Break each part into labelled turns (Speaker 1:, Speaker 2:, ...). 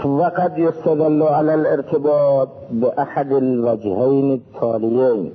Speaker 1: وقد يستدل على الارتباط بأحد الوجهين التاليين.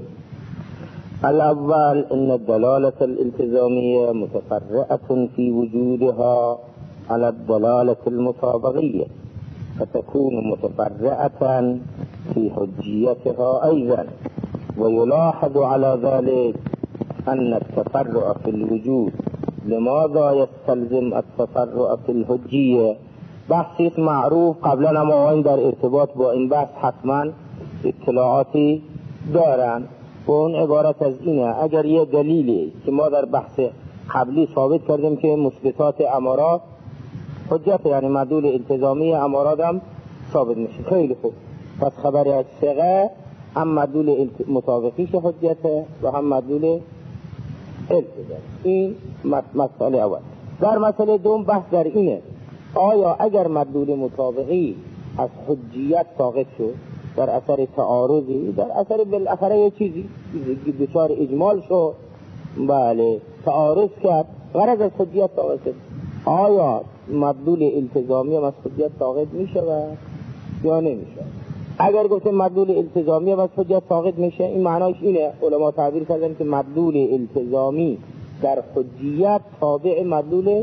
Speaker 1: الأول أن الدلالة الالتزامية متفرعة في وجودها على الدلالة المطابقية، فتكون متفرعة في حجيتها أيضا. ويلاحظ على ذلك أن التفرع في الوجود لماذا يستلزم التفرع في الحجية؟ بحثی معروف قبلا ما آن در ارتباط با این بحث حتما اطلاعاتی دارن و اون عبارت از اینه: اگر یه دلیلی که ما در بحث قبلی ثابت کردیم که مثبتات امارات حجت، یعنی مدلول التزامی امارات هم ثابت میشه، خیلی خوب، پس خبری از ثقه هم مدلول مطابقیش حجته و هم مدلول التزام. این مسئله اول. در مسئله دوم بحث در اینه: آیا اگر مدلول مطابقی از حجیت ساقط شد در اثر تعارضی، در اثر بالاخره یه چیزی دچار اجمال شد، بله تعارض کرد، غرض از حجیت ساقط شد، آیا مدلول التزامی هم از حجیت ساقط میشه یا نمیشه؟ اگر گفتیم مدلول التزامی هم از حجیت ساقط میشه، این معناش اینه، علما تعبیر کردن که مدلول التزامی در حجیت تابع مدلول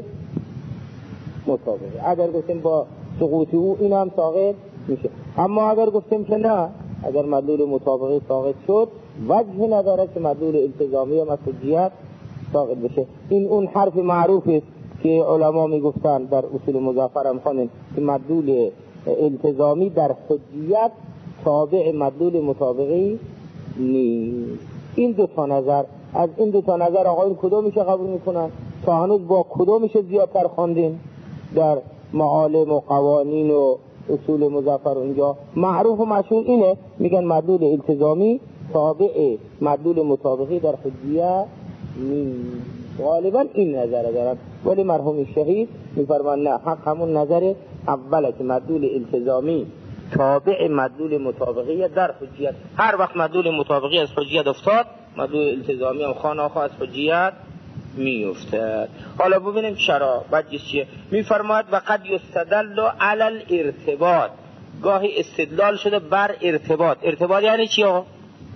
Speaker 1: مطابقی. اگر گفتیم با سقوط او این هم ساقط میشه. اما اگر گفتیم که نه، اگر مدلول مطابقی ساقط شد، وجه نداره که مدلول التزامی هم از حجیت ساقط بشه. این اون حرف معروفی است که علما میگفتن در اصول مظفر هم خوانیم که مدلول التزامی در حجیت تابع مدلول مطابقی نیست. این دو تا نظر، از این دو تا نظر آقایون کدومش قبول میکنن؟ تا هنوز با کدومش زیادتر خواندین در معالم و قوانین و اصول مظفر؟ اینجا معروف و مشهور اینه، میگن مدلول التزامی تابع مدلول مطابقی در حجیت نیست. غالبا این نظر دارن، ولی مرحوم شهید میفرمان نه، حق همون نظر اوله که مدلول التزامی تابع مدلول مطابقی در حجیت. هر وقت مدلول مطابقی از حجیت افتاد، مدلول التزامی هم خانه از حجیت میافتد. حالا ببینیم چرا وجهش چیه. میفرماید وقد یستدل علی الارتباط، گاهی استدلال شده بر ارتباط. ارتباط یعنی چی آقا؟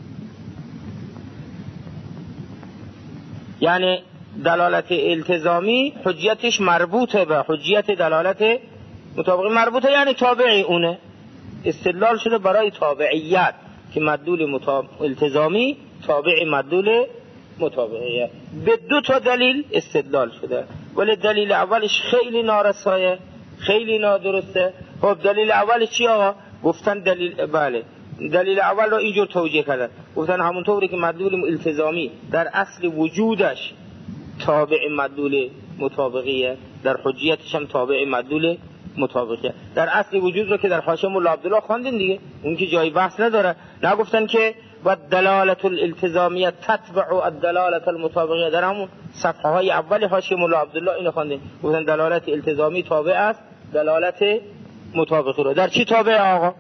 Speaker 1: یعنی دلالت التزامی حجیتش مربوطه به حجیت دلالت مطابقی، مربوطه یعنی تابعی اونه. استدلال شده برای تابعیت که مدلول التزامی تابع مدلول مطابقیه. به دو تا دلیل استدلال شده، ولی دلیل اولش خیلی نارسایه، خیلی نادرسته. خب دلیل اولش چی آقا؟ گفتن دلیل اول رو اینجور توجیه کردن، گفتن همونطوری که مدلول التزامی در اصل وجودش تابع مدلول مطابقیه، در حجیتش هم تابع مدلول مطابقیه. در اصل وجود رو که در حاشیه مولا عبدالله خواندیم دیگه، اون که جای بحث نداره. نگفتن که و دلالت الالتزامیه تتبع الدلالت المطابقیه، در همون صفحه های اول حاشیه مولا عبدالله اینو خواندیم، گفتن دلالت التزامی تابع است دلالت مطابقی رو. در چی تابع آقا؟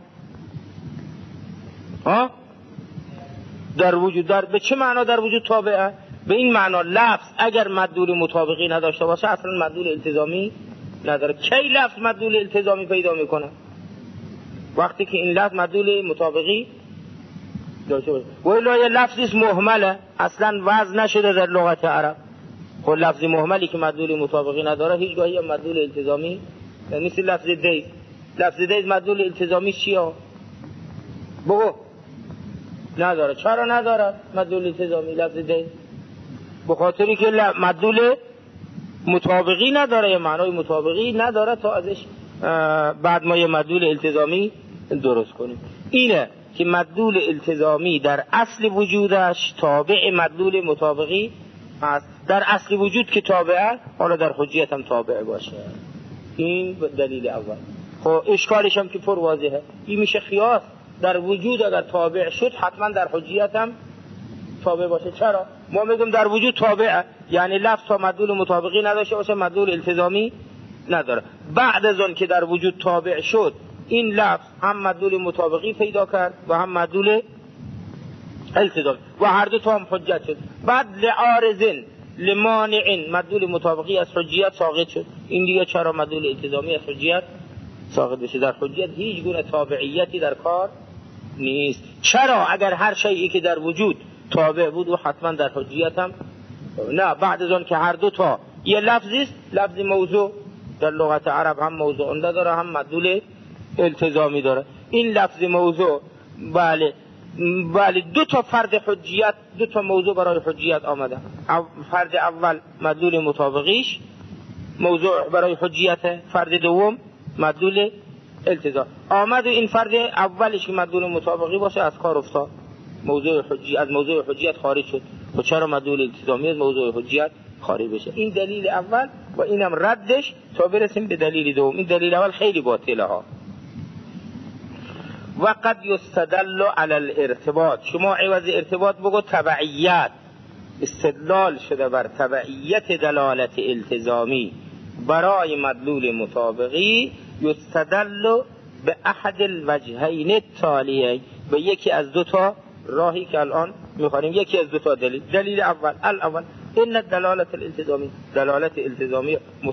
Speaker 1: در وجود. به چه معنا در وجود تابعه؟ به این معنا لفظ اگر مدلول مطابقی نداشته باشه اصلا مدلول التزامی نداره. کی لفظ مدلول التزامی پیدا میکنه؟ وقتی که این لفظ مدلول مطابقی داشته باشه. ولی یه لفظی مهمله، اصلا وضع نشده در لغت عرب. خب لفظ مهملی که مدلول مطابقی نداره هیچگاهی مدلول التزامی نیست. لفظ دیز، لفظ دیز مدلول التزامی چیه؟ بگو. نداره. چرا نداره مدلول التزامی لفظ دیز؟ به خاطری که مدلول مطابقی نداره، یه معنای مطابقی نداره تا ازش بعد ما یه مدلول التزامی درست کنیم. اینه که مدلول التزامی در اصل وجودش تابع مدلول مطابقی هست. در اصل وجود که تابعه، حالا در حجیت هم تابع باشه. این دلیل اول. خب اشکالش هم که پر واضحه، این میشه خیاس. در وجود اگر تابع شد حتما در حجیت هم تابع باشه. چرا؟ ما میگم در وجود تابعه، یعنی لفظ تا مدلول مطابقی نداشته باشه مدلول التزامی نداره. بعد از اون که در وجود تابع شد، این لفظ هم مدلول مطابقی پیدا کرد و هم مدلول التزامی و هر دو تا هم حجت شد. بعد لعارضن لمانعن مدلول مطابقی از حجیت ساقط شد. این دیگه چرا مدلول التزامی از حجیت ساقط بشه. در حجیت هیچ گونه تابعیتی در کار نیست. چرا؟ اگر هر شیئی که در وجود تابع بود و حتما در حجیت هم نه. بعد از آن که هر دو تا یه لفظی است، لفظ موضوع در لغت عرب هم موضوع عمده داره هم مدلول التزامی داره. این لفظ موضوع بله دو تا فرد حجیت، دو تا موضوع برای حجیت آمده. فرد اول مدلول مطابقیش موضوع برای حجیت، فرد دوم مدلول التزام آمد و این فرد اولش که مدلول مطابقی باشه از کار افتاد، موضوع حجیت از موضوع حجیت خارج شد. و چرا مدلول التزامی از موضوع حجیت خارج بشه؟ این دلیل اول و اینم ردش تا برسیم به دلیل دوم. این دلیل اول خیلی باطله ها. و قد یستدل علی الارتباط، شما عوض ارتباط بگو تبعیت. استدلال شده بر تبعیت دلالت التزامی برای مدلول مطابقی. یستدل به احد الوجهین التالیه، به یکی از دو تا راهی که الان میخوانیم، یکی از دو تا دلیل. دلیل اول ان دلالت الالتزامی، دلالت التزامی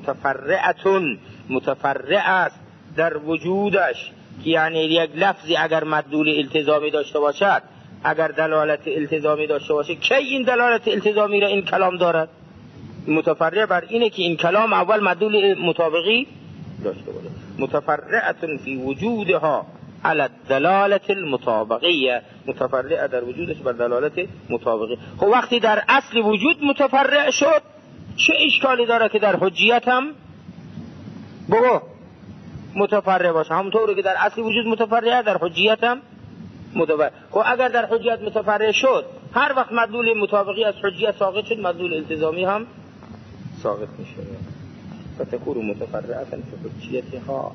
Speaker 1: متفرع است در وجودش، یعنی یک لفظی اگر مدلول التزامی داشته باشد، اگر دلالت التزامی داشته باشه، کی این دلالت التزامی را این کلام دارد؟ متفرع بر اینه که این کلام اول مدلول مطابقی داشته باشه. متفرعه فی وجودها علی الدلالت المطابقیه، متفرع در وجودش بر دلالت مطابقی. خب وقتی در اصل وجود متفرع شد، چه اشکالی داره که در حجیت هم بگو متفرع باشه؟ همونطوری که در اصل وجود متفرع در حجیت هم متفرع. خب اگر در حجیت متفرع شد، هر وقت مدلول مطابقی از حجیت ساقط شد، مدلول التزامی هم ساقط میشه. فتكون متفرعه فی حجیتها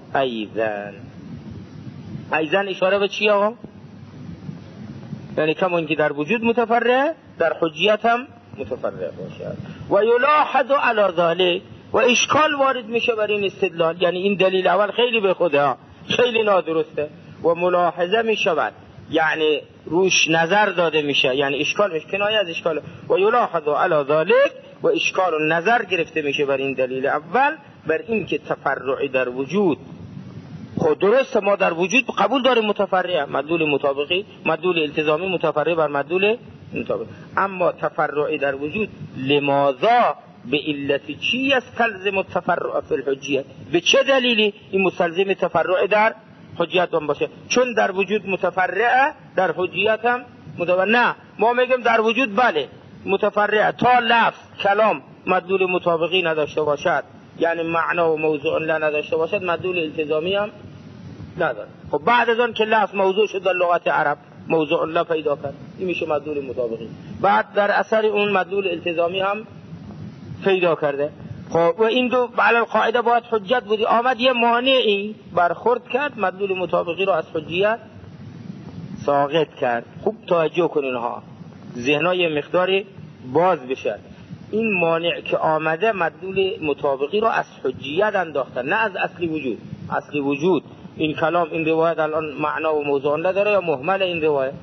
Speaker 1: ایضا اشاره به چی آقا؟ یعنی کمون که در وجود متفرع، در حجیت هم متفرع باشد. و یلاحظ علی ذلک، و اشکال وارد میشه بر این استدلال. یعنی این دلیل اول خیلی به خدا خیلی نادرسته و ملاحظه میشود، یعنی روش نظر داده میشه، یعنی اشکال میشه، کنایه از اشکال. و یلاحظ علی ذلک، و اشکال و نظر گرفته میشه بر این دلیل اول، بر این که تفرعی در وجود. خود درست ما در وجود قبول داریم متفرع، مدلول مطابقی، مدلول التزامی متفرع بر مدلول مطابقی، اما تفرعی در وجود لماذا؟ به علت چی است تلزم التفرع فی الحجیت؟ به چه دلیلی این مستلزم تفرع در حجیت هم باشه؟ چون در وجود متفرع، در حجیت هم متفرع. نه، ما میگیم در وجود بله متفرع تا لفظ کلام مدلول مطابقی نداشته باشد، یعنی معنا و موضوع لا نداشته باشد، مدلول التزامی هم نداره. خب بعد از آن که لفظ موضوع شد در لغت عرب، موضوع لا پیدا کرد، این میشه مدلول مطابقی. بعد در اثر اون مدلول التزامی هم پیدا کرده. خب و این دو علی القاعده باید حجت بودی، آمد یه مانعی برخورد کرد، مدلول مطابقی رو از حجیت ساقط کرد. خوب توجه کنین ها، ذهنای مقداری باز بشه. این مانع که آمده مدلول مطابقی رو از حجیت انداختن، نه از اصلی وجود. اصلی وجود این کلام، این روایت الان معنا و موضوع نداره یا مهمل این روایت؟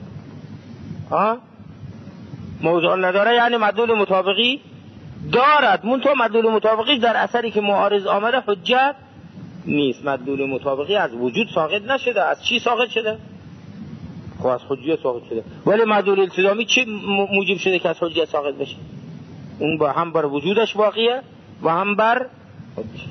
Speaker 1: موضوع نداره، یعنی مدلول مطابقی دارد، منتها مدلول مطابقی در اثری که معارض آمده حجت نیست. مدلول مطابقی از وجود ساقط نشده، از چی ساقط شده؟ خب از حجیت ساقط شده. ولی مدلول التزامی چی موجب شده که از حجیت ساقط بشه؟ اون با هم بر وجودش باقیه و هم بر حجیت.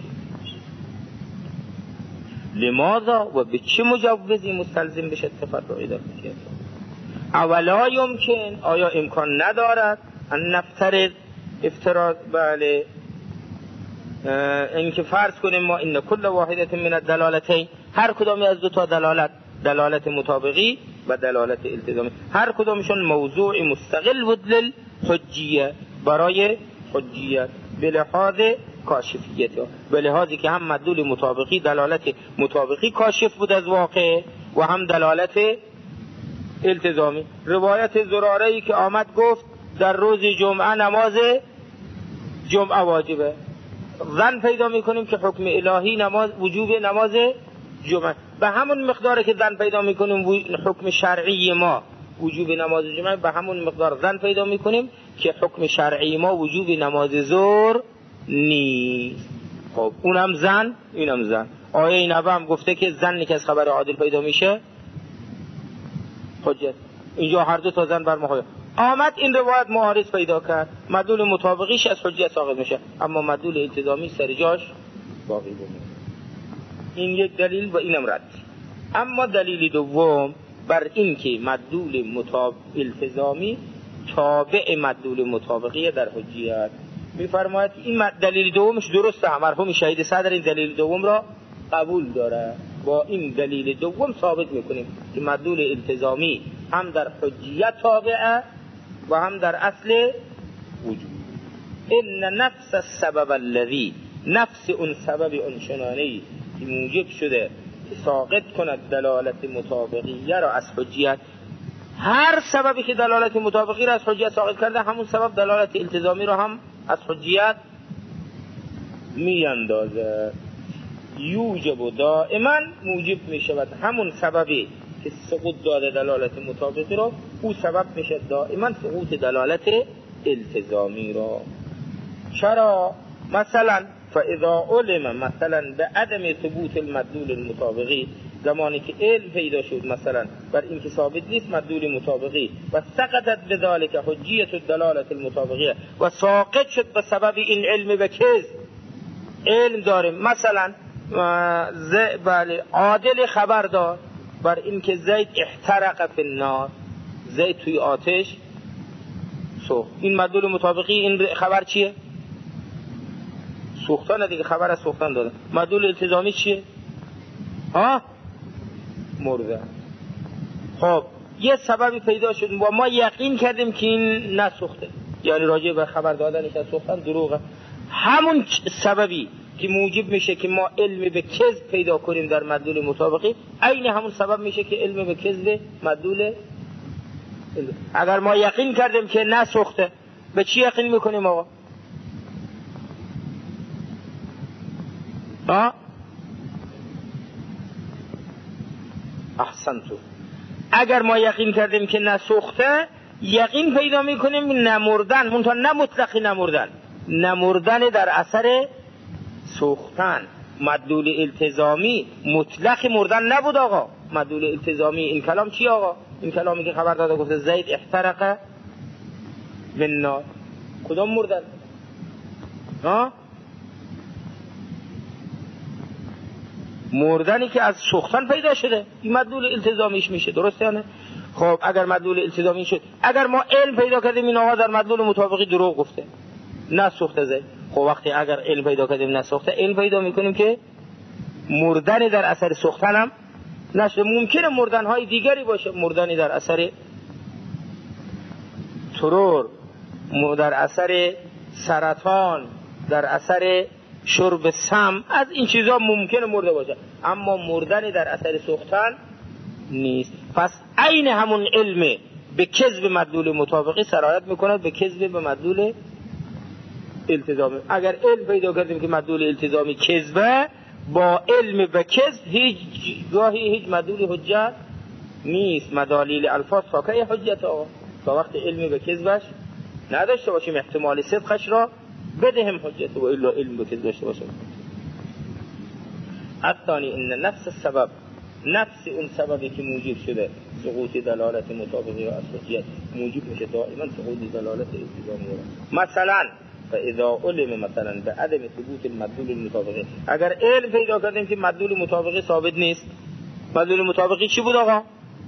Speaker 1: لماذا و به چه مجوزی مستلزم بشه تفرعی در حجیت؟ اولا یمکن، آیا امکان ندارد ان نفترض افتراض بله اینکه فرض کنیم ما این کل واحدت من الدلالتین، هر کدامی از دو تا دلالت مطابقی و دلالت التزامی، هر کدامشون موضوع مستقل بود للحجیه، برای حجیت، به لحاظ کاشفیت، به لحاظی که هم مدلول مطابقی دلالت مطابقی کاشف بود از واقع و هم دلالت التزامی. روایت زراره‌ای که آمد گفت در روز جمعه نماز جمعه واجبه، ظن پیدا میکنیم که حکم الهی نماز وجوب نماز جمعه، به همون مقدار که ظن پیدا میکنیم حکم شرعی ما وجوب نماز جمعه، به همون مقدار ظن پیدا میکنیم که حکم شرعی ما وجوب نماز ظهر نیست. خب اونم ظن اینم ظن، آیه نبی هم گفته که زنی که از خبر عادل پیدا میشه حجت. اینجا هر دو تا زن بر مخالف آمد، این روایت معارض پیدا کرد، مدلول مطابقیش از حجت ساقط میشه، اما مدلول التزامی سر جاش باقی بمونه. این یک دلیل و اینم رد. اما دلیل دوم بر این که مدلول التزامی تابع مدلول مطابقی در حجیت. میفرماید این دلیل دومش درسته، مرحوم شهید صدر این دلیل دوم را قبول داره. با این دلیل دوم ثابت میکنیم که مدلول التزامی هم در حجیت تابعه و هم در اصل وجود. ان نفس السبب الذي، نفس اون سبب اون چنانه‌ای که موجب شده که ساقط کند دلالت مطابقیه را از حجیت. هر سببی که دلالت مطابقی را از حجیت ساقط کرده، همون سبب دلالت التزامی را هم از حجیت میاندازه. یوجب دائما موجب میشود همون سببی که سقوط داده دلالت مطابقی را، او سبب میشه دائما سقوط دلالت التزامی را. چرا؟ مثلا فاذا علم مثلا به عدم ثبوت المدلول المطابقی، زمانی که علم پیدا شد مثلا بر این که ثابت نیست مدلول مطابقی و سقطت بذلك حجیت الدلالت المطابقیه و ساقط شد به سبب این علم به کذب. علم داریم مثلا بله عادل خبر دار بر این که زید احترق فی النار، زید توی آتش سوخت. این مدلول مطابقی این خبر چیه؟ سوختن دیگه، خبر از سوختن داده. مدلول التزامی چیه؟ مرده. خب یه سببی پیدا شد و ما یقین کردیم که این نسوخته، یعنی راجع به خبر دادنش از سوختن دروغه. همون سببی که موجب میشه که ما علم به کذب پیدا کنیم در مدلول مطابقی، عین همون سبب میشه که علم به کذب مدلول. اگر ما یقین کردیم که نسوخته، به چی یقین میکنیم آقا؟ احسنتو. اگر ما یقین کردیم که نسوخته، یقین پیدا میکنیم نمردن، منتها نه مطلقی نمردن، نمردن در اثر سوختن. مدلول التزامی مطلق مردن نبود آقا. مدلول التزامی این کلام چی آقا؟ این کلامی که خبر داده گفته زید احترق بالنار، کدام مردن؟ مردنی که از سوختن پیدا شده، این مدلول التزامیش میشه، درسته یا نه؟ خب اگر مدلول التزامی شد، اگر ما علم پیدا کردیم این آقا در مدلول مطابقی دروغ گفته، نسوخته زید، خب وقتی اگر علم پیدا کردیم نسوخته، علم پیدا میکنیم که مردنی در اثر سوختن هم نشده. ممکنه مردنهای دیگری باشه، مردنی در اثر ترور، در اثر سرطان، در اثر شرب سم، از این چیزا ممکنه مرده باشه، اما مردنی در اثر سوختن نیست. پس عین همون علم به کذب مدلول مطابقی سرایت میکنه به کذب به مدلول التزامی. اگر علم پیدا کردیم که مدلول التزامی کذبه، با علم به کذب هیچ مدلول حجت نیست. مدالیل الفاظ ساکه حجت آقا، تا وقت علم به کذبش نداشته باشیم، احتمال صدقش را بدهم حجت و الا علم به کذب داشته باشیم. الثانی ان نفس السبب، نفس اون سببی که موجب شده سقوط دلالت مطابقی و حجت، موجب میشه دائما سقوط دلالت التزامی. مثلا فاذا علم مثلا به عدم ثبوت المدلول المطابقی، اگر علم پیدا کردیم که مدلول مطابقی ثابت نیست. مدلول مطابقی چی بود آقا؟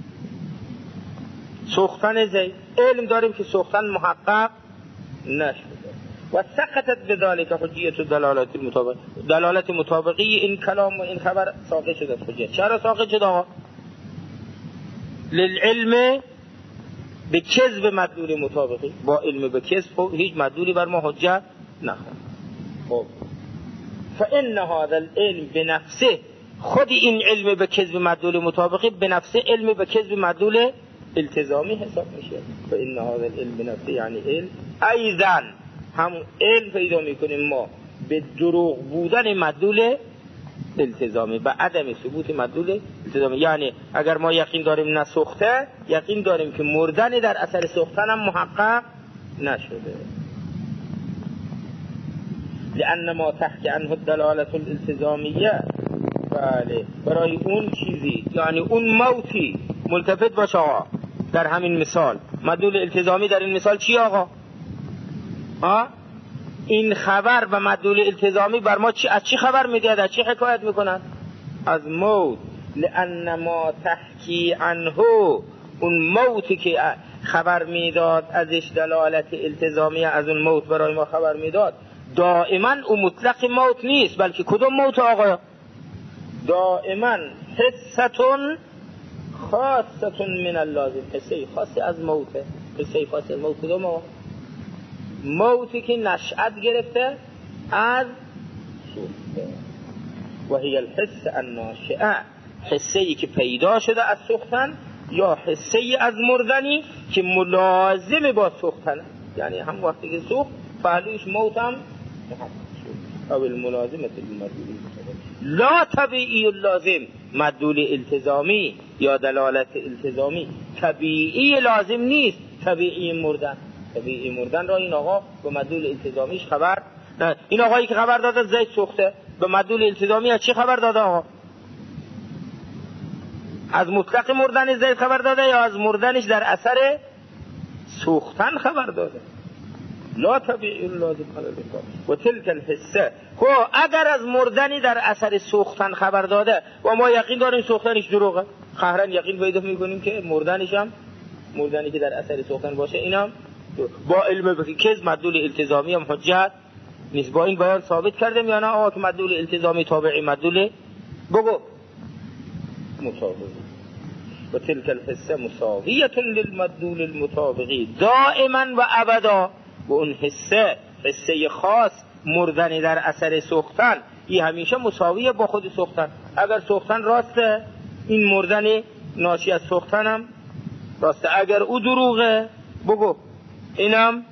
Speaker 1: سوختن زید. علم داریم که سوختن محقق نشده و سقطت بذلك حجیت دلالت المطابقی، دلالت مطابقی این کلام و این خبر ساقط شده حجت. چرا ساقط شده آقا؟ للعلم به کذب مدلول مطابقی، با علم به کذب هیچ مدلولی بر ما حجت نخواهد. خب فان هذا العلم بنفسه، خود این علم به کذب مدلول مطابقی به نفسه علم به کذب مدلول التزامی حساب میشه. فان هذا العلم بنفسه یعنی علم ایضا هم علم پیدا میکنیم ما به دروغ بودن مدلول التزامی، به عدم ثبوت مدلول التزامی. یعنی اگر ما یقین داریم نسوخته، یقین داریم که مردن در اثر سوختن هم محقق نشده. لأن ما تحکی عنه الدلالة الالتزامیه، بله، برای اون چیزی، یعنی اون موتی ملتفت باشه آقا. در همین مثال مدلول التزامی در این مثال چی آقا؟ این خبر و مدلول التزامی بر ما از چی خبر میدهد؟ از چی حکایت میکنند؟ از موت. لأن ما تحکی عنه، اون موتی که خبر میداد ازش دلالت التزامی از اون موت برای ما خبر میداد، دائما اون مطلق موت نیست، بلکه کدوم موت آقا؟ دائما حصتون خاصتون من اللازم، حصه خاصی از موته. حصه خاصی از موت کدوم آقا؟ موتی که نشأت گرفته از سوخته. و هی الحس الناشئه، حصه ای که پیدا شده از سوختن، یا حصه ای از مردنی که ملازم با سوختن، یعنی هم وقتی که سوخت فعلیش موت هم او الملازمه المدلول لا طبیعی اللازم. مدلول التزامی یا دلالت التزامی طبیعی لازم نیست، طبیعی مردن. طبیعی مردن را این آقا به مدلول التزامیش خبر نه. این آقایی که خبر داده زید سوخته، به مدلول التزامی از چی خبر داده آقا؟ از مطلق مردن زید خبر داده یا از مردنش در اثر سوختن خبر داده؟ لا طبیعی لازم و تلک الحصه. خب اگر از مردنی در اثر سوختن خبر داده و ما یقین داریم سوختنش دروغه، قهرن یقین پیدا میکنیم که مردنش هم، مردنی که در اثر سوختن باشه اینم با علم به کذب مدلول التزامی هم حجت نیست. با این بیان ثابت کردیم یا نه آقا که مدلول التزامی تابعی مدلول بگو مطابقی. و تلک الحصه مساویه للمدلول المطابقی دائما و ابدا. و اون حصه خاص مردنی در اثر سوختن، این همیشه مساویه با خود سوختن. اگر سوختن راسته، این مردن ناشی از سوختن هم راسته. اگر او دروغه بگو اینم.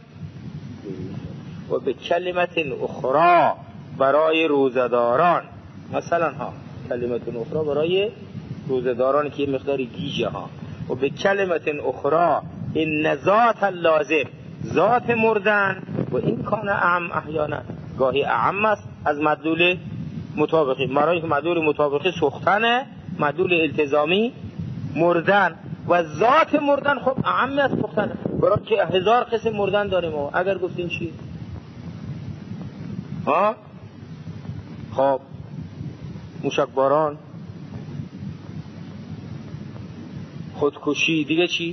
Speaker 1: و به کلمت اخرى برای روزداران، مثلا کلمت اخرى برای روزداران که مقداری گیجه و به کلمت اخرى این ذات اللازم، ذات مردن و این کان اعم احیانا، گاهی اعم است از مدلول مطابقی. برای که مدلول مطابقی سوختن، مدلول التزامی مردن و ذات مردن خب اعم است سوختن. برای که 1000 قسم مردن داریم و اگر گفتین چی؟ خب موشکباران، خودکشی، دیگه چی؟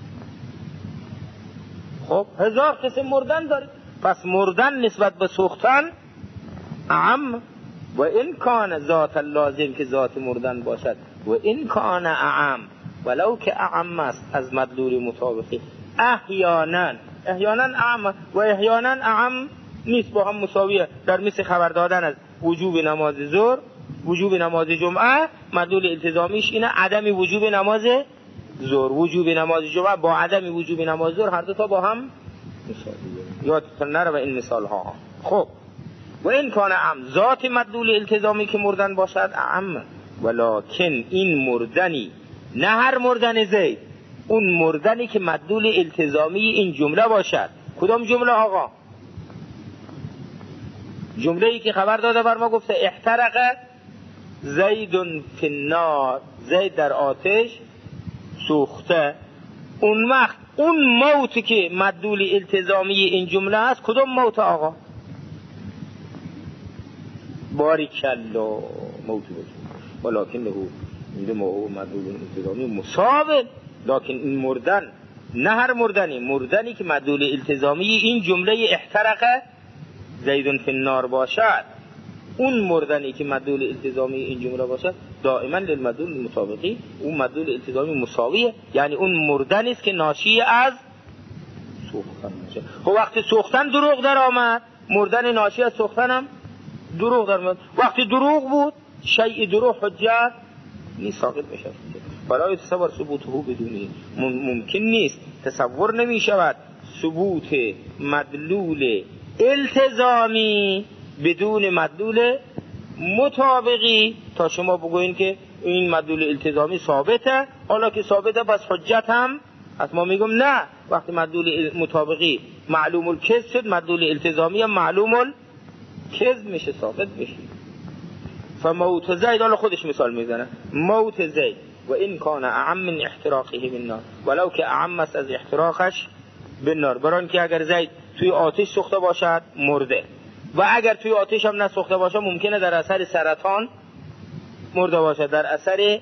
Speaker 1: خب 1000 قسم مردن داریم. پس مردن نسبت به سوختن اعم. و این کان ذات اللازم که ذات مردن باشد، و این کان اعم ولو که اعم است از مدلول مطابقی، احیانا اعم و احیانا اعم نیست، با هم مساویه. در مثل خبر دادن از وجوب نماز ظهر، وجوب نماز جمعه، مدلول التزامیش اینه عدم وجوب نماز ظهر. وجوب نماز جمعه با عدم وجوب نماز ظهر هر دو تا با هم مساویه. یادتون نره این مثال ها. خب و این کان اعم، ذات مدلول التزامی که مردن باشد اعم، ولکن این مردنی، نه هر مردن زید، اون مردنی که مدلول التزامی این جمله باشد. کدام جمله آقا؟ جمله ای که خبر داده بر ما گفته احترق زید فی النار، زید در آتش سوخته. اون وقت اون موتی که مدلول التزامی این جمله است کدام موت آقا؟ باریکالله موت بود. ولکن له مدلول التزامی مساوی. لکن این مردن، نه هر مردنی، مردنی که مدلول التزامی این جمله احترق زید فی النار باشد، اون مردنی که مدلول التزامی این جمله باشد دائما للمدلول المطابقی، اون مدلول التزامی مساویه، یعنی اون مردنی است که ناشی از سوختن باشه. خب وقتی سوختن دروغ در آمد، مردن ناشی از سوختن هم دروغ در آمد. وقتی دروغ بود، شیء دروغ حجت نیست، ساقط میشه. برای تصور ثبوته بدونی ممکن نیست، تصور نمی شود ثبوت مدلول التزامی بدون مدلول مطابقی تا شما بگوین که این مدلول التزامی ثابته. حالا که ثابته پس حجت هم از ما میگم نه. وقتی مدلول مطابقی معلوم الکذب شد، مدلول التزامی هم معلوم الکذب میشه، ثابت میشه.
Speaker 2: فموت زید، حالا خودش مثال میزنه، موت زید و این کان اعم من احتراقه بالنار، ولو که اعم است از احتراقش بالنار، برای اینکه اگر زید توی آتش سوخته باشد مرده، و اگر توی آتش هم نسوخته باشد ممکنه در اثر سرطان مرده باشد، در اثر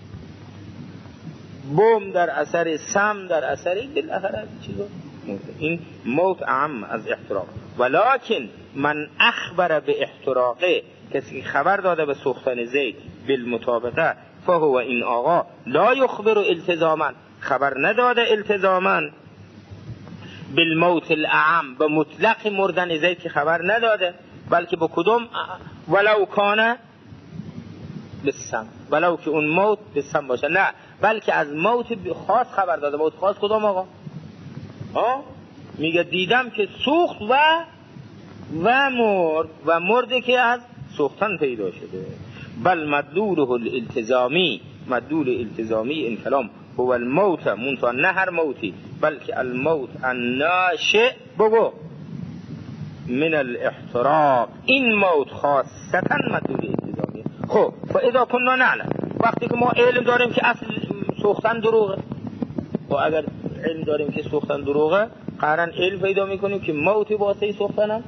Speaker 2: بوم، در اثر سم، در اثر بالاخره چیزا مرده. این موت اعم از احتراق. ولکن من اخبر به احتراقه، کسی خبر داده به سوختن زید بالمطابقه، فهو این آقا لا یخبر التزاما، خبر نداده التزاما بالموت الاعم، به مطلق مردن زید که خبر نداده، بلکه به کدوم، ولو کانه بسم، ولو که اون موت بسم باشه، نه بلکه از موت خاص خبر داده. موت خاص کدوم آقا؟ میگه دیدم که سوخت و مرد، و مرده که از سوختن پیدا شده. بل مدلوله الالتزامی، مدلول التزامی این کلام هو الموت، منتها نه هر موتی، بلکه الموت الناشئ بگو من الاحتراق، این موت خاصتا مدلول التزامی. خب فاذا كنا نعلم، وقتی که ما علم داریم که اصل سوختن دروغه، و اگر علم داریم که سوختن دروغه، قرن علم پیدا میکنیم که موت واسه سوختن.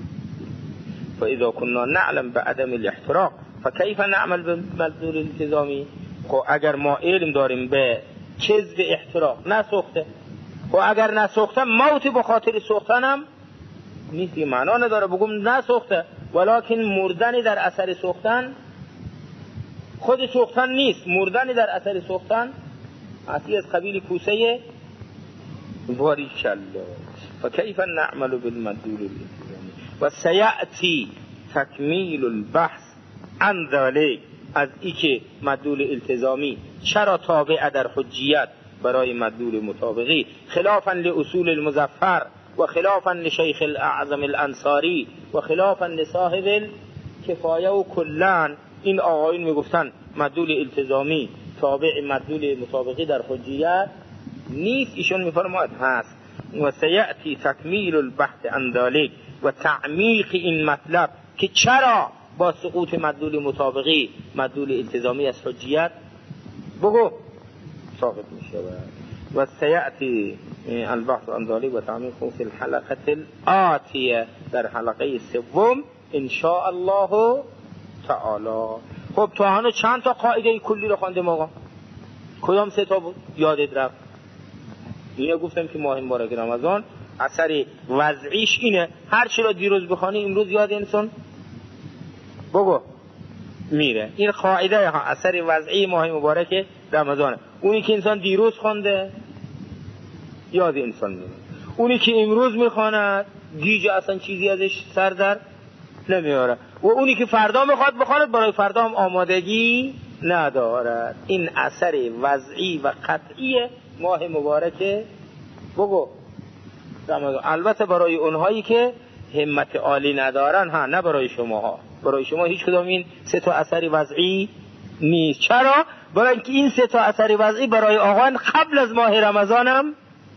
Speaker 2: فاذا كنا نعلم بعدم الاحتراق فكيف نعمل بمدلول الالتزامی؟ خب اگر ما علم داریم به کذب احتراق، نسوخته، خب اگر نسوخته موت به خاطر سوختنم نیست، معنا نداره بگم نسوخته، ولکن مردنی در اثر سوختن خود سوختن نیست، مردنی در اثر سوختن اصلی از قبیل کوسه باریک الله. فكيف نعمل بالمدلول الالتزامی؟ و سیأتی تکمیل البحث عن ذلك، از ای که مدلول التزامی چرا تابع در حجیت برای مدلول مطابقی، خلافا لاصول المظفر و خلافا لشیخ الاعظم الانصاری و خلافا لصاحب الکفایه، و کلان این آقایون میگفتن مدلول التزامی تابع مدلول مطابقی در حجیت نیست، ایشون میفرماید هست. و سیأتی تکمیل البحث عن ذلك و تعمیق این مطلب که چرا با سقوط مدلول مطابقی مدلول التزامی از حجیت بگو ساقط میشه. و سیأتی البحث عن ذلك و تعمیق فی الحلقه الآتیه، در حلقه سوم ان شاء الله تعالی. خب تو هنو چند تا قاعده کلی رو خواندیم آقا؟ کدام سه تا بود؟ یادت رفت؟ اینه گفتم که ماه مبارک رمضان اثر وضعیش اینه، هر چی رو دیروز بخوانی امروز یاد انسان بگو میره. این قاعده ها اثر وضعی ماه مبارک رمضانه. اونی که انسان دیروز خونده یاد انسان میره، اونی که امروز میخواند گیج اصلا چیزی ازش سر در نمیاره، و اونی که فردا میخواد بخواند برای فردا هم آمادگی ندارد. این اثر وضعی و قطعی ماه مبارک بگو رمضان. البته برای اونهایی که همت عالی ندارن ها، نه برای شما ها، برای شما هیچ کدام این سه تا اثر وضعی نیست. چرا؟ برای اینکه این سه تا اثر وضعی برای آقایان قبل از ماه رمضان هم.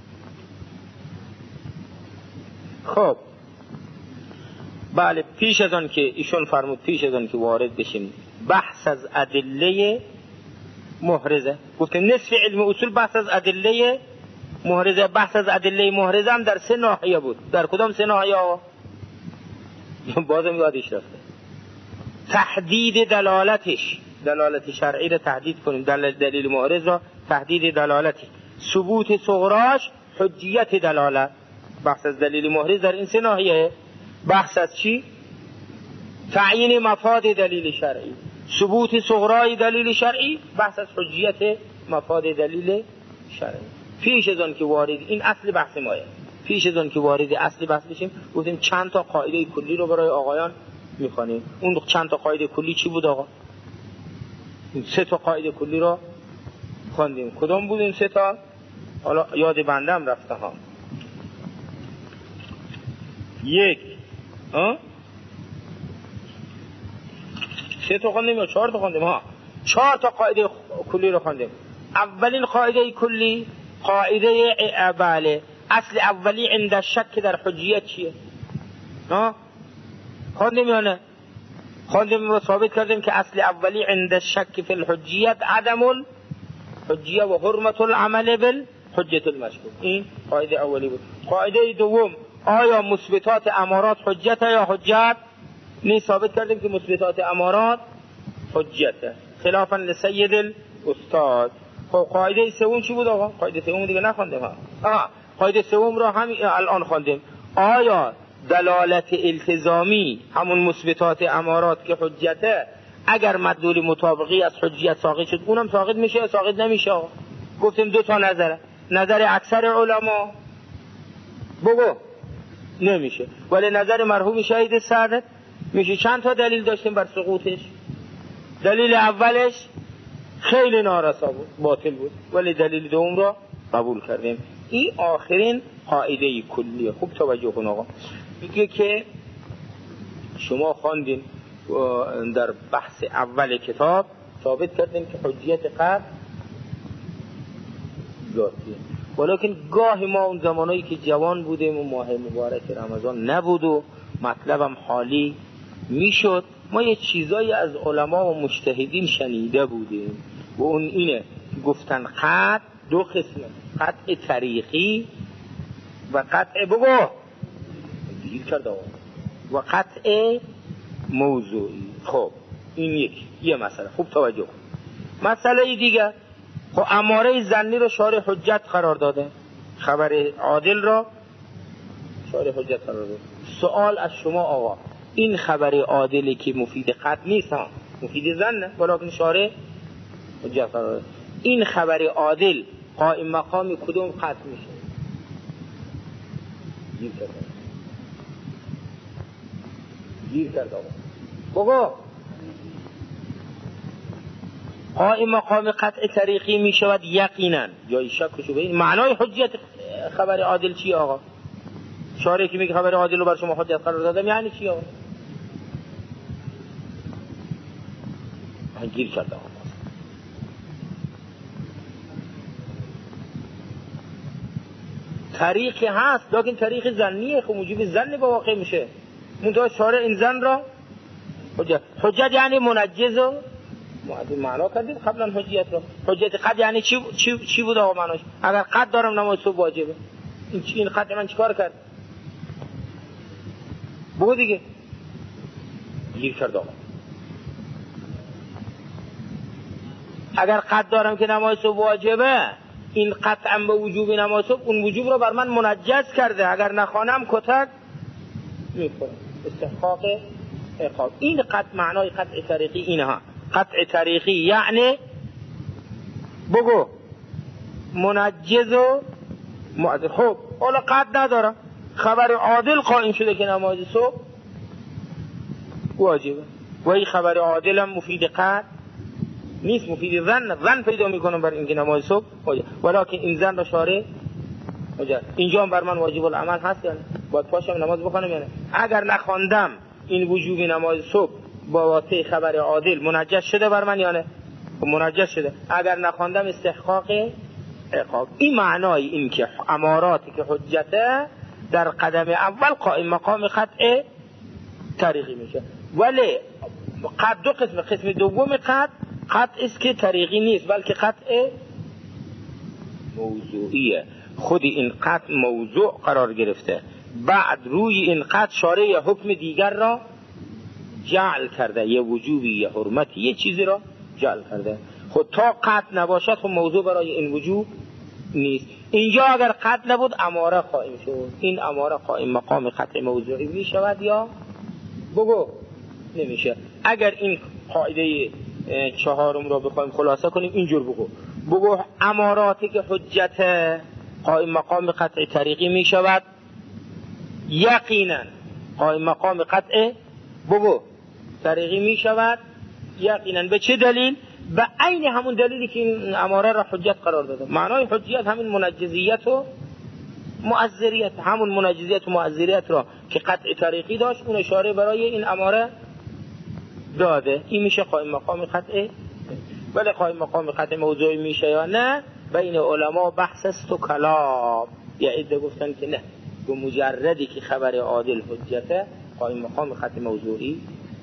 Speaker 2: خب بله، پیش از آن که ایشون فرمود، پیش از آن که وارد بشیم بحث از ادله محرزه، گفتیم نصف علم اصول بحث از ادله محرزه. بحث از ادله محرزه هم در سه ناحیه بود. در کدام سه ناحیه آقا؟ بازم یادش رفته. تحدید دلالتش، دلالت شرعی را تحدید کنیم، دلیل محرز را تحدید دلالتش، ثبوت صغراش، حجیت دلالت. بحث از دلیل محرز در این سه ناحیه. بحث از چی؟ تعیین مفاد دلیل شرعی، ثبوت صغرای دلیل شرعی، بحث از حجیت مفاد دلیل شرعی. پیش از آن که وارد این اصل بحث مایه، پیش از آن که وارد اصل بحث بشیم گفتیم چند تا قاعده کلی رو برای آقایان میخوانیم. اون چند تا قاعده کلی چی بود آقا؟ این سه تا قاعده کلی رو خواندیم. کدام بود این سه تا؟ حالا یاد بندم رفته ها. یک سه تا خواندیم یا چهار تا خواندیم؟ ها، چهار تا قاعده کلی رو خواندیم. اولین قاعده کلی قاعده بله، اصل اولی عند شک در حجیت چیه؟ ها خواندیم یا نه؟ خواندیم و ثابت کردیم که اصل اولی عند الشک فی الحجیت عدم الحجیه و حرمت العمل بالحجت المشکوک. این قاعده اولی بود. قاعده دوم، آیا مثبتات امارات حجت یا حجت نیست؟ ثابت کردیم که مثبتات امارات حجته خلافا لسید الاستاد. خب قاعده سوم چی بود آقا؟ قاعده سوم دیگه نخواندیم ها. قاعده سوم را هم الان خواندیم. آیا دلالت التزامی همون مثبتات امارات که حجته اگر مدلول مطابقی از حجیت ساقط شد اونم ساقط میشه یا ساقط نمیشه آقا؟ گفتیم دو تا نظره. نظر اکثر علما بگو نمیشه، ولی نظر مرحوم شهید سعادت میشه. چند تا دلیل داشتیم بر سقوطش. دلیل اولش خیلی نارسا بود، باطل بود، ولی دلیل دوم را قبول کردیم. این آخرین قاعده کلیه. خوب توجه کن آقا. میگه که شما خواندین در بحث اول کتاب ثابت کردیم که حجیت قطع ذاتیه، ولیکن گاه ما اون زمانایی که جوان بودیم و ماه مبارک رمضان نبود و مطلبم حالی میشد، ما یه چیزایی از علما و مجتهدین شنیده بودیم و اون اینه گفتن قطع دو قسمه، قطع طریقی و قطع بگو دیر کرده و قطع موضوعی. خب این یه مسئله. خوب توجه کن. مسئله دیگه، خب اماره ظنی رو شارع حجت قرار داده، خبر عادل را شارع حجت قرار داده. سوال از شما آقا، این خبر عادلی که مفید قطع نیست ها، مفید ظن، ولیکن شارع حجت قرار داده، این خبر عادل قائم مقام کدوم قطع میشه؟ گیر کرد آقا. بگو قائم مقام قطع طریقی می شود یقینا، جای شک و شبهه. این معنای حجیت خبر عادل چی آقا؟ شارع که میگه خبر عادل رو بر شما حجت قرار دادم یعنی چی آقا؟ گیر کرد آقا. طریقی هست لیکن طریق ظنیه، خب موجب ظن با واقع میشه. منتها شارع این ظن را حجت یعنی منجز و معنا کردیم قبلا حجیت رو. حجت قد یعنی چی بود آقا معناش؟ اگر قد دارم نماز صبح واجبه، این قد من چیکار کرد؟ بگو دیگه. گیر کرد آقا. اگر قد دارم که نماز صبح واجبه، این قطعا به وجوب نماز صبح اون وجوب رو بر من منجز کرده، اگر نخوانم کتک میخورم، استحقاق عقاب. این قطع معنای قطع طریقی اینها. قطع طریقی یعنی بگو منجز و معذر. خب حالا قطع ندارم، خبر عادل قائم شده که نماز صبح واجبه و این خبر عادل هم مفید قطع نیست، مفید ظن پیدا میکنم بر اینکه نماز صبح واجب، ولیکن این ظن را شارع واجب. اینجا هم بر من واجب العمل هست یعنی باید پاشم نماز بخونم یعنی اگر نخواندم این وجوب نماز صبح با واسطه خبر عادل منجز شده بر من یا نه؟ منجز شده. اگر نخواندم استحقاق عقاب. این معنای این که اماراتی که حجته در قدم اول قائم مقام قطع طریقی میشه، ولی قطع دو قسم. قسم دوم قطع است که طریقی نیست بلکه قطع موضوعیه. خود این قطع موضوع قرار گرفته، بعد روی این قطع شارع حکم دیگر را جعل کرده، یه وجوبی یه حرمتی یه چیزی را جعل کرده. خود تا قطع نباشد خود موضوع برای این وجوب نیست. اینجا اگر قطع نبود اماره قائم شد، این اماره قائم مقام قطع موضوعی می شود یا بگو نمیشه. اگر این قاعده چهارم را بخوایم خلاصه کنیم اینجور بگو اماراتی که حجت قائم مقام قطع طریقی می شود یقینا قائم مقام قطع بگو طریقی می شود یقینا. به چه دلیل؟ به عین همون دلیلی که این اماره را حجت قرار داده. معنای حجیت همین منجزیت و مؤثریت، همون منجزیت و مؤثریت را که قطع طریقی داشت اون اشاره برای این اماره داده. این میشه قائم مقام قطع. ولی قائم مقام قطع موضوعی میشه یا نه؟ بین علما بحث است و کلام. یا عده گفتن که نه، به مجردی که خبر عادل حجته قائم مقام قطع موضوعی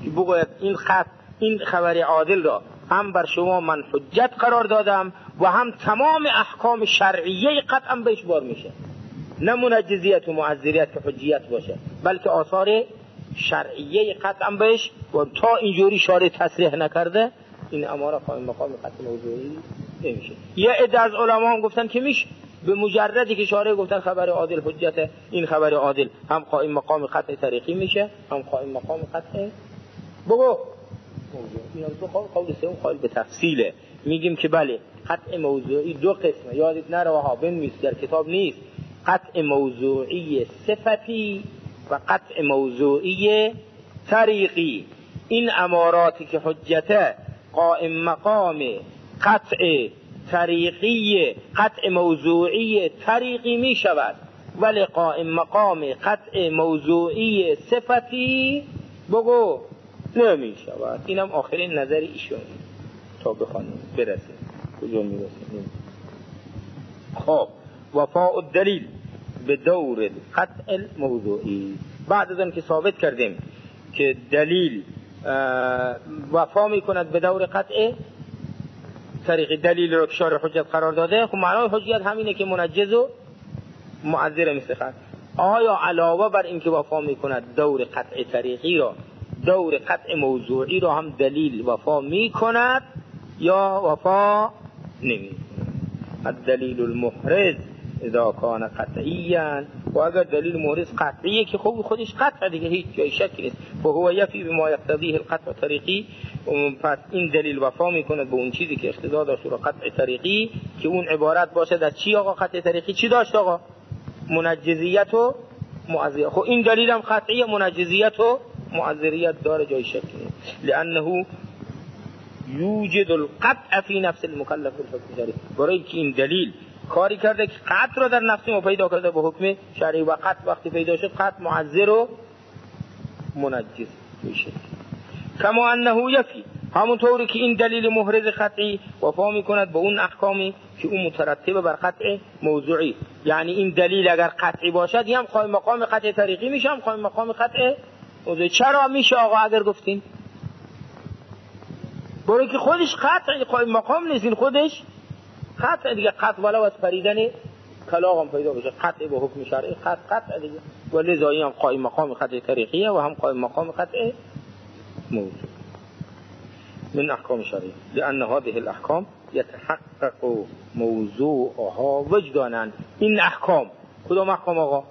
Speaker 2: که بگوید این خبر عادل را هم بر شما من حجت قرار دادم و هم تمام احکام شرعیه قطعا بهش بار میشه، نه منجزیت و معذریت که حجیت باشه، بلکه آثار شرعیه قطعا بهش، و تا اینجوری شارع تصریح نکرده این اماره قائم مقام قطع موضوعی نمیشه. یه عده از علما هم گفتن که میشه، به مجردی که شارع گفتن خبر عادل حجته، این خبر عادل هم قائم مقام قطع طریقی میشه، هم قائم مقام قطع بگو این هم تو قول سوم قائل به تفصیله. میگیم که بله قطع موضوعی دو قسمه، یادت نره ها بنویس در کتاب نیست، قطع موضوعی صفتی و قطع موضوعی طریقی. این اماراتی که حجته قائم مقام قطع طریقی قطع موضوعی طریقی می شود، ولی قائم مقام قطع موضوعی صفتی بگو نمی شود. اینم آخرین نظر ایشون تا بخوانیم برسیم کجا می رسیم. خب وفاء الدلیل به دور قطع الموضوعی، بعد از آن که ثابت کردیم که دلیل وفا می کند به دور قطع طریق دلیل رو که شارع حجت قرار داده، خب معنای حجت همینه که منجز و معذر مثل خط. آیا علاوه بر این که وفا می کند دور قطع طریقی را، دور قطع موضوعی را هم دلیل وفا می کند یا وفا نمی کند؟ الدلیل المحرز اذا کان قطعیاً، و اگر دلیل محرز قطعیه که خودش قطع دیگه هیچ جای شکی نیست، و هو یفی بما یقتضیه القطع طریقی، پس این دلیل وفا میکنه به اون چیزی که اقتضا داشت رو قطع طریقی، که اون عبارت باشه در چی آقا؟ قطع طریقی چی داشت آقا؟ منجزیت و معذریت. خب این دلیل هم قطعیه، منجزیت و معذریت داره، جای شکی نیست، لانه یوجد القطع فی نفس المکلف الحکم شرعی، برای که این دلیل کاری کرده که قطع رو در نفس ما پیدا کرده به حکم شرعی، و قطع وقتی پیدا شد قطع معذر و منجز میشه. کما انه یفی، همونطوری که این دلیل محرز قطعی وفا میکند به اون احکامی که اون مترتبه بر قطع موضوعی، یعنی این دلیل اگر قطعی باشد هم قائم مقام قطع طریقی میشه، هم قائم مقام قطع موضوعی. چرا میشه آقا اگر گفتین؟ برای که خودش قطع قائم مقام نیست، این خودش قطع دیگه، قطع ولو از پریدن کلاغ هم پیدا بشه، قطع به حکم شرعی قطع دیگه، ولی زایی هم قائم مقام قطع طریقیه و هم قائم مقام قطع موضوع من احکام شرعی، لان هذه الاحکام يتحقق موضوعها وجدانا. این احکام کدام احکام آقا؟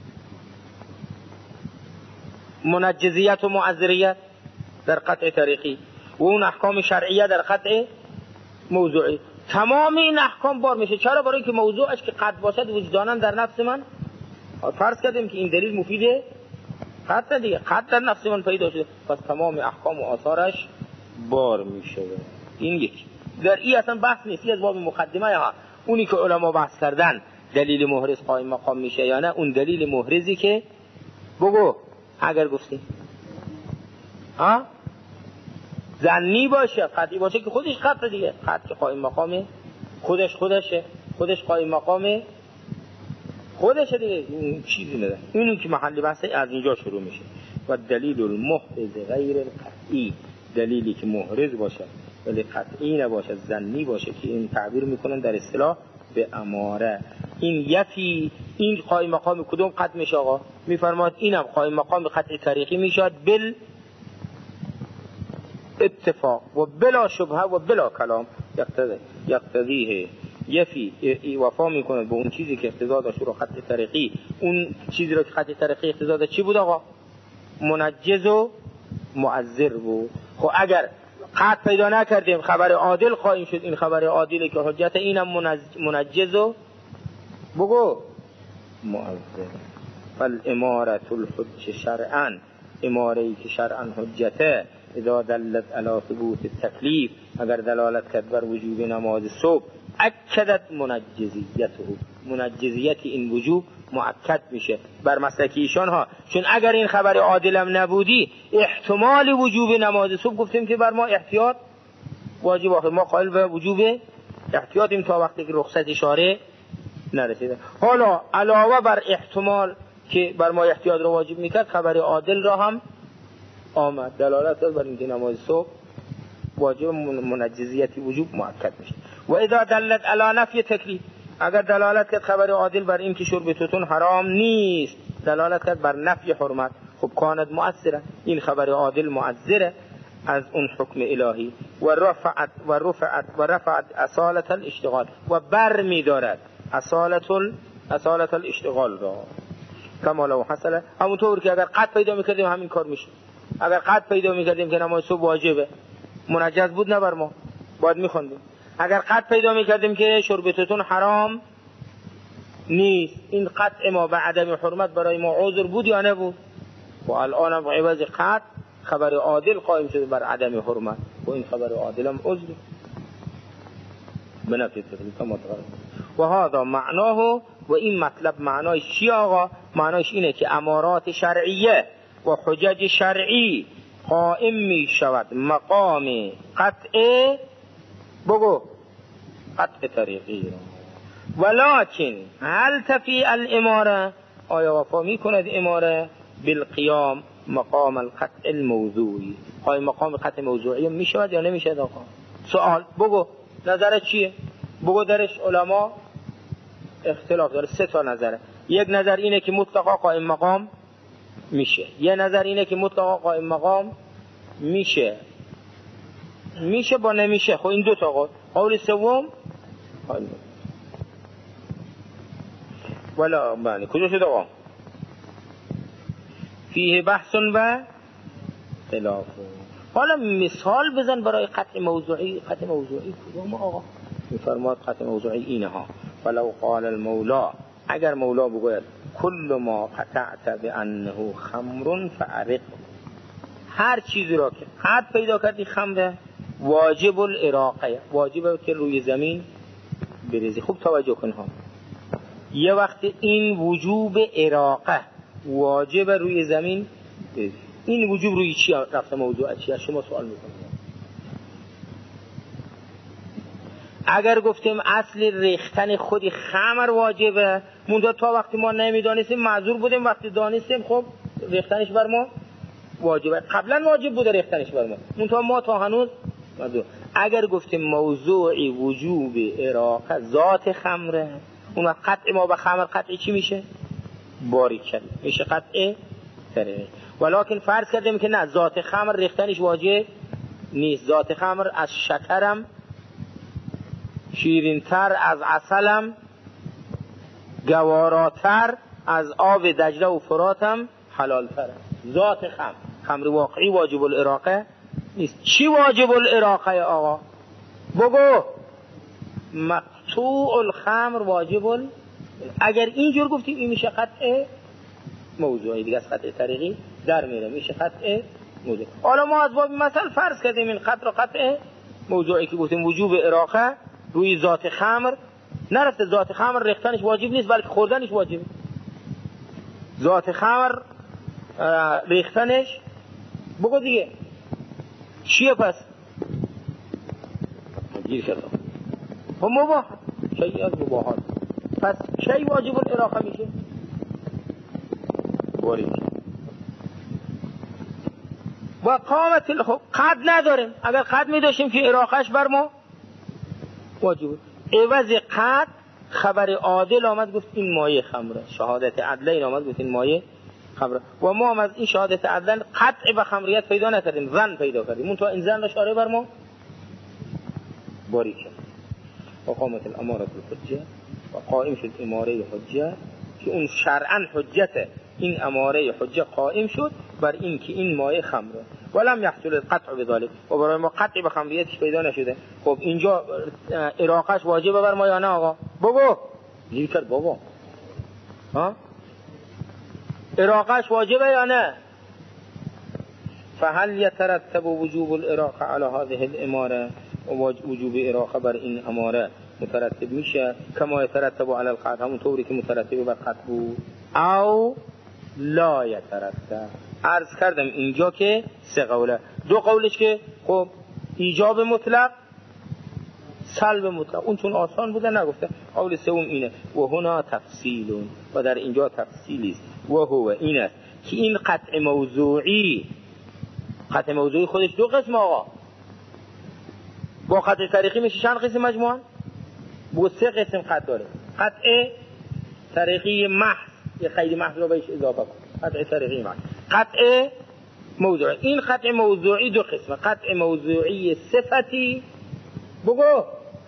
Speaker 2: منجزیت و معذریت در قطع طریقی و اون احکام شرعیه در قطع موضوعی. تمام این احکام بار میشه. چرا؟ برای که موضوعش که قطع باشد وجدانا در نفس من، فرض کردیم که این دلیل مفیده قطع دیگه، قطع در نفس من پیدا شده، پس تمام احکام و آثارش بار میشه. این یک در این اصلا بحث نیست، از باب مقدمه ها اونی که علما بحث کردن دلیل محرز قائم مقام میشه یا نه، اون دلیل محرزی که بگو اگر گفتی ظنی باشه قطعی باشه که خودش قطع دیگه، قطع قائم مقام خودش قائم مقام خودشه دیگه، این چیزی نداره. اینو که محل بحث از اینجا شروع میشه. و دلیل المحرز غیر القطعی، دلیلی که محرز باشه ولی قطعی نباشه، ظنی باشه، که این تعبیر میکنن در اصطلاح به اماره. این یفی، این قائم مقام کدوم قطع میشه آقا؟ میفرماد اینم قائم مقام قطع طریقی میشد بل اتفاق و بلا شبهه و بلا کلام، یقتضیه یفی وفا میکنه به اون چیزی که اقتضا داشت رو قطع طریقی. اون چیزی رو که قطع طریقی اقتضا داشت چی بود آقا؟ منجز و معذر بود. خب اگر قطع پیدا نکردیم خبر عادل قائم شد، این خبر عادلی که حجت اینم منجز و بگو معذر. فالامارة الحج شرعا، اماره‌ای که شرعا حجته، اذا دلت علی ثبوت التکلیف، اگر دلالت کرد بر وجوب نماز صبح، اکدت منجزیته، منجزیت این وجوب مؤکد میشه بر مسلک ایشان ها. چون اگر این خبر عادلم نبودی احتمال وجوب نماز صبح، گفتیم که بر ما احتیاط واجب آخر، ما قائل به وجوب احتیاطیم تا وقتی که رخصت شارع نرسیده. حالا علاوه بر احتمال که بر ما احتیاط رو واجب میکرد، خبر عادل را هم آمد دلالت داد بر اینکه نماز صبح واجب منجزیتی وجوب مؤکد میشه. و اذا دلت علی نفی تکلیف، اگر دلالت کرد خبر عادل بر این که شرب توتون حرام نیست، دلالت کرد بر نفی حرمت، خب کانت مؤثره، این خبر عادل مؤثره از اون حکم الهی. و رفعت اصالت الاشتغال، و بر می دارد اصالت الاشتغال را، کما لو حصل، همونطور که اگر قد پیدا میکردیم همین کار میشه. اگر قد پیدا میکردیم که نماز صبح واجبه، منجز بود نه بر ما، باید میخوندیم. اگر قد پیدا میکردیم که شرب توتون حرام نیست، این قطع ما به عدم حرمت برای ما عذر بود یا نبود؟ و الان هم عوض قطع خبر عادل قائم شده بر عدم حرمت، و این خبر عادل هم عذر بنفی تکلیف کما تقرر. و هذا معناه، و این مطلب معنایش چی آقا؟ معنایش اینه که امارات شرعیه و حجج شرعی قائم می شود مقام قطع، بگو قطع طریقی. ولكن هل تفی الاماره، آیا وفا می کند اماره بالقیام مقام القطع الموضوعی؟ آیا مقام قطع موضوعی می شود یا نمی شود آقا؟ سوال، بگو نظرت چیه؟ بگو درش علما اختلاف داره. 3 تا نظره. یک نظر اینه که مطلقا قائم مقام میشه، یه نظر اینه که مطلقا قائم مقام میشه با نمیشه. خب این 2 تا قول. قول سوم ولا بله کجا شد آقا؟ فیه بحث و خلاف. حالا مثال بزن برای قطع موضوعی. قطع موضوعی کدوم آقا؟ میفرماد قطع موضوعی اینه ها. ولو قال المولا، اگر مولا بگوید کل ما قطعت بانه خمر فعرق، هر چیزی را که قطع پیدا کردی خمره، واجب الاراقه، واجبه که روی زمین بریزی. خوب توجه کن ها، یه وقت این وجوب اراقه واجب روی زمین بریزی. این وجوب روی چی رفته؟ موضوع چی؟ شما سوال میکنید. اگر گفتیم اصل ریختن خودی خمر واجبه، منتها تا وقتی ما نمیدانستیم معذور بودیم، وقتی دانستیم خب ریختنش بر ما واجبه. قبلا واجب بوده ریختنش بر ما، منتها ما تا هنوز معذور. اگر گفتیم موضوعی وجوب اراقه ذات خمره، اون وقت قطع ما به خمر قطعی چی میشه؟ باریکل میشه قطع طریقی. ولکن فرض کردیم که نه، ذات خمر ریختنش واجب نیست. ذات خمر از شکرم شیرین‌تر، از عسلم گواراتر، از آب دجله و فراتم حلال‌تر. ذات خمر واقعی واجب الاراقه نیست. چی واجب الاراقه آقا؟ بگو. مقطوع الخمر واجب اگر اینجور گفتیم این میشه قطع موضوعی، دیگه از قطع طریقی در میره، میشه قطع موضوعی. حالا ما از باب مثلا فرض کردیم این قطع قطع موضوعی که گفتیم وجوب اراقه روی ذات خمر نرفته. ذات خمر ریختنش واجب نیست بلکه خوردنش واجبه. ذات خمر ریختنش بگو دیگه چیه پس؟ گیر کردم خب مباح، شیئی از مباحات. پس شیئی واجب الاراقه میشه باریک. و قامت خب قد نداریم. اگر قد میداشتیم که اراقهش بر ما واجب. عوض قد خبر عادل آمد گفت این مایه خمره، شهادت عدله این آمد گفت این مایه خمره. و ما هم از این شهادت عدله قطع به خمریت پیدا نکردیم، ظن پیدا کردیم. اون تو این ظن را شاره بر ما باریکه. و قامت الاماره الحجه، و قائم شد اماره حجه که اون شرعا حجته. این اماره حجه قائم شد بر این که این مایه خمره. ولم يحصل القطع بذلك، و برای ما قطع به خمریتش پیدا نشده. خب اینجا اراقهش واجبه بر ما یا نه آقا؟ بگو. گیر کرد بابا. ها؟ اراقهش واجبه یا نه؟ فهل يترتب وجوب الاراقه على هذه الاماره، وجوب اراقه بر این اماره مترتب میشه کما يترتب على القطع، همون طوری که مترتب بر قطع بود، او لا يترتب. عرض کردم اینجا که 3 قوله. 2 قولش که خب ایجاب مطلق سلب مطلق، اون چون آسان بوده نگفته. قول سوم اینه و هنا تفصیل، و در اینجا تفصیلی است. و هو این است که این قطع موضوعی خط موضوعی خودش دو قسم آقا. با خط طریقی میشه چند قسم مجموعاً؟ با 3 قسم خط داره. قطع طریقی محض، یه خیلی محض رو بهش اضافه کن، قطع طریقی محض. قطع موضوعی، این قطع موضوعی 2 قسمه. قطع موضوعی صفتی، بگو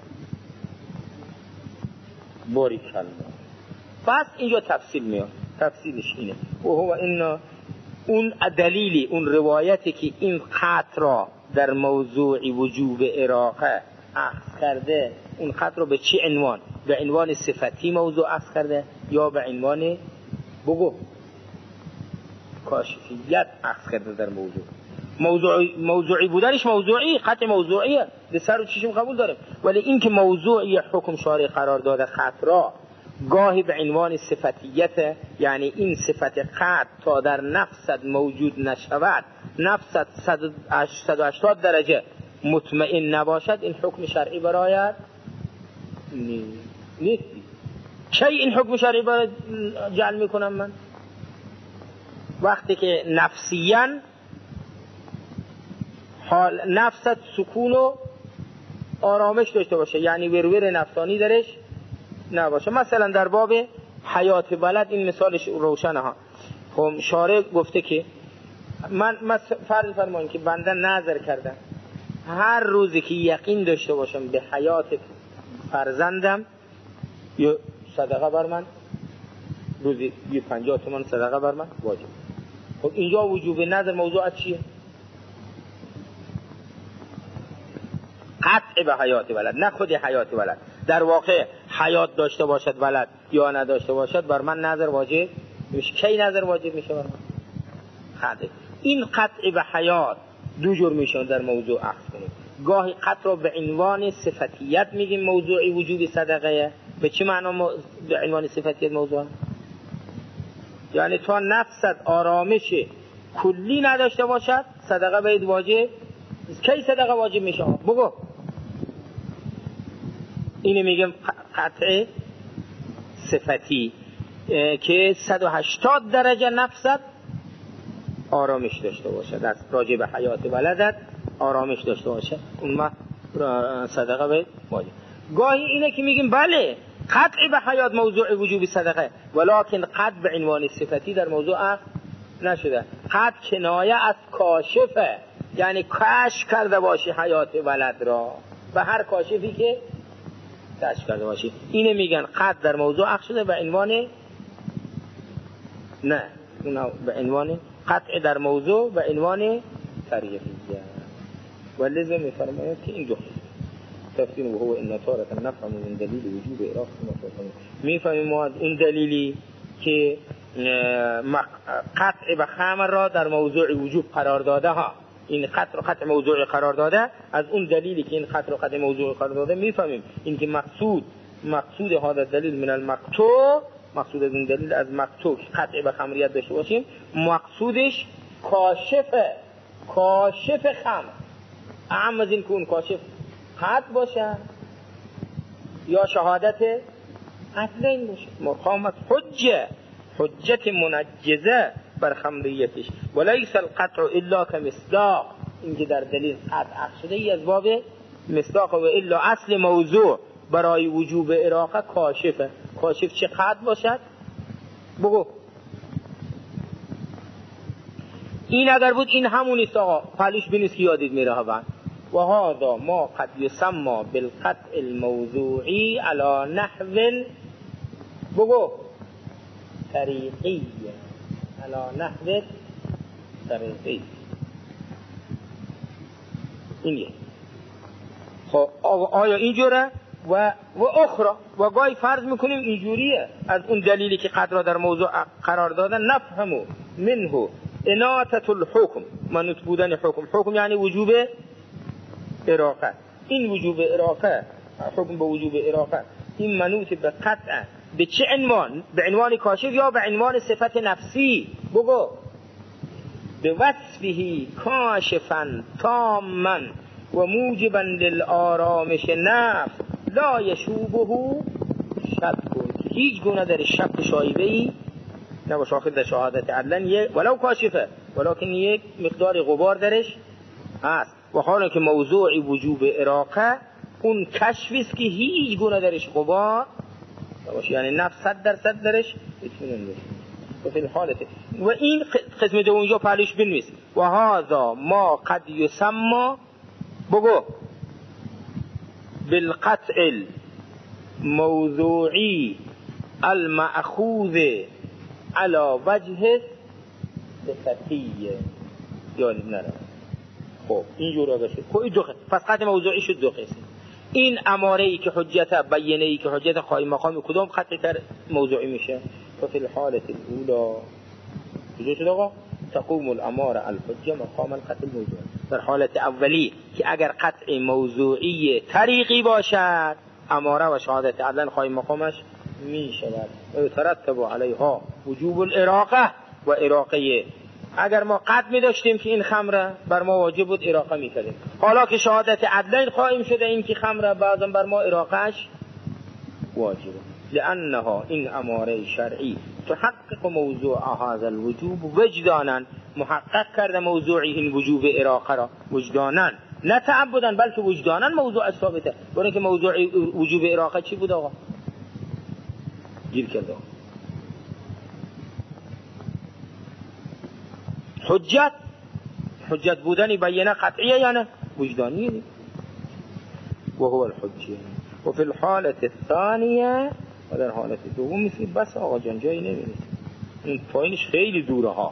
Speaker 2: باری کلمه. پس اینجا تفصیل میاد، تفصیلش اینه و هو این اون دلیلی، اون روایتی که این خط را در موضوع وجوب اراقه اخذ کرده، اون خط را به چه عنوان؟ به عنوان صفتی موضوع اخذ کرده یا به عنوان بگو کاشفیت اخذ کرده در موضوع؟ موضوعی بودنش موضوعی، خط موضوعیه، به سر و چشم قبول داره، ولی این که موضوعی حکم شارع قرار داده خط را گاهی به عنوان صفتیت، یعنی این صفت خط تا در نفست موجود نشود، نفست 180 درجه مطمئن نباشد، این حکم شرعی برایت نیست. چه این حکم شرعی برای جعل میکنم من؟ وقتی که نفسیاً حال نفست سکون و آرامش داشته باشه، یعنی ورور نفسانی درش نباشه. مثلا در باب حیات بلد این مثالش روشنه ها. خب شارع گفته که من فرض فرمایید که بنده نظر کرده هر روزی که یقین داشته باشم به حیات فرزندم یا صدقه بر من، روزی 50 تومان صدقه بر من واجب. خب اینجا وجوب نظر موضوع چیه؟ قطع به حیات ولد، نه خود حیات ولد. در واقع حیات داشته باشد ولد یا نداشته باشد بر من نظر واجب میشه. کی نظر واجب میشه بر من؟ قطع. این قطع به حیات 2 جور میشه در موضوع اخذ کنیم. گاهی قطع رو به عنوان صفتیت میگیم موضوعی وجوب صدقه. به چه معنا به عنوان صفتیت موضوع؟ یعنی تا نفست آرامش کلی نداشته باشد صدقه باید واجب. کی صدقه واجب میشه؟ بگو. اینو میگم قطع صفتی که 180 درجه نفست آرامش داشته باشد، از راجع به حیات ولدت آرامش داشته باشه، اون ما صدقه باید واجب. گاهی اینه که میگیم بله قطع به حیات موضوع وجوب صدقه، ولکن قطع به عنوان صفتی در موضوع نشده. قطع کنایه از کاشفه، یعنی کشف کرده باشی حیات ولد را به هر کاشفی که کشف کرده باشی. اینه میگن قطع در موضوع اخذ شده به عنوان نه، به عنوان قطع در موضوع به عنوان طریقیه. ولذا میفرماید که این دو تفسیر و هو ان تارة نفهم من دلیل وجوب اراقه میفهمیم ما اون دلیلی که قطع به خمر را در موضوع وجوب قرار داده ها، این قطع رو قطع موضوع قرار داده، از اون دلیلی که این قطع رو قطع موضوع قرار داده میفهمیم این که مقصود هذا دلیل من المقطوع، مقصود از این دلیل از مقطوع قطع به خمریت داشته باشیم، مقصودش کاشف خمر. اهم از این که اون کاشف قطع باشه یا شهادت عدلین باشه، مقامت حجت منجزه بر خمریتش. ولیس القطع الا كمصداق، این که در دلیل قطع شده ای از باب مصداق، و الا اصل موضوع برای وجوب اراقه کاشفه. کاشف چه قطع باشد؟ بگو. این اگر بود این همون است آقا، پهلوش بینیست که یادید میره ها. و هذا ما قد يسمى بالقطع الموضوعي على نحو بگو طریقی، على نحو طریقی. اینه. خب آیا اینجوره؟ و اخرى و گاهی فرض میکنیم اینجوریه، از اون دلیلی که قطع را در موضوع قرار دادن نفهمو منه اناطة الحكم، منوط بودن حکم یعنی وجوب اراقه. این وجوب اراقه، حکم به وجوب اراقه، این منوط به قطع به چه عنوان؟ به عنوان کاشف یا به عنوان صفت نفسی؟ بگو. به وصفه کاشفا تاما و موجبا للآرامش نفس لا یشوبه شک، هیچ گونه در شک شایبه‌ای نباشه. آخر در شهادت عدلن ولو کاشفه ولكن یک مقدار غبار درش هست. و حالا که موضوع وجوب اراقه اون کشفی است که هیچ گونه درش غبار نباشه، یعنی نفس 100% درش اطمینان باشه. و فی الحالت و این قسم دو اونجا پهلوش بنویس و هذا ما قد یسمى بگو بالقطع الموضوعی المأخوذ على وجه سطحیه یاد نره. خب اینجور باشه پس قطع موضوعی شد دو قسم. این اماره ای که حجت بیانه ای که حجت قائم مقام کدام قطع تر موضوعی میشه؟ ففي الحالة الاولى کجا شد آقا؟ تقوم الاماره الحجه مقام القطع الموضوعی. در حالت اولی که اگر قطع موضوعی طریقی باشد اماره و شهادت عدلا قائم مقامش می شود و یترتب علیها وجوب الاراقه و اراقه. اگر ما قطع می داشتیم که این خمره بر ما واجب بود اراقه می کردیم، حالا که شهادت عدلین قائم شده این که خمره بعضا بر ما اراقهش واجبه، لانها این اماره شرعی تحقق موضوع هذا الوجوب وجدانا، محقق کرده موضوع این وجوب اراقه را وجدانا نه تعبدا بلکه وجدانا موضوع ثابته. برای که موضوع وجوب اراقه چی بود آقا؟ گیر کرده حجت بودن بیانه قطعیه یا نه وجدانیه و هو الحجیه. و فی الحالت الثانیه و در حالت دوم مثل بس آقا جان جایی نمیرسه، این پایینش خیلی دوره ها.